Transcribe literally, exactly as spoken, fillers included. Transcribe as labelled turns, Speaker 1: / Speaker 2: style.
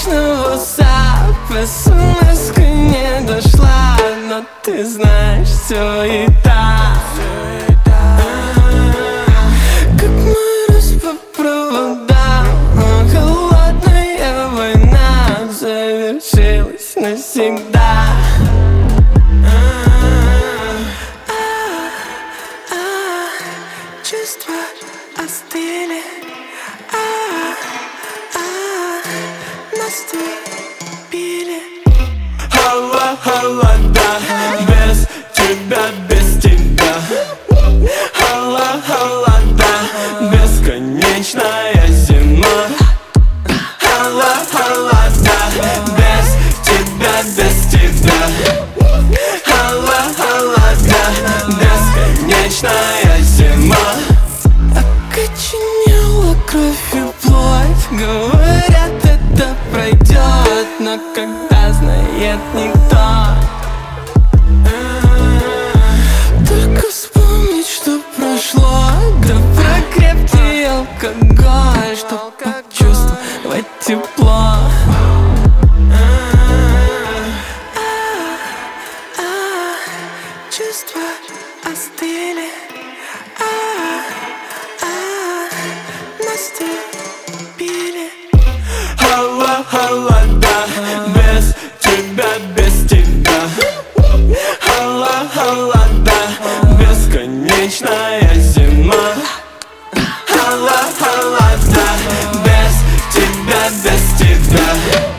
Speaker 1: личного сапа смс-ка не дошла, но ты знаешь, все и так. Как мороз по проводам, холодная война завершилась навсегда. Чувства остыли, а, а, наступили.
Speaker 2: Холо, холода, без тебя, без тебя. Холо, холода, бесконечная зима. Холо, холода, без тебя, без тебя. Холо, холода, бесконечная зима.
Speaker 1: Окоченела кровь и плоть, говорят, это пройдет, но когда знает никто. Только вспомнить, что прошло, да про крепкий алкоголь, чтоб почувствовать тепло. Чувства остыли, а, а, наступили.
Speaker 2: Холо, холода, без тебя, без тебя. Холо, холода, бесконечная зима. Холо, холода, без тебя, без тебя.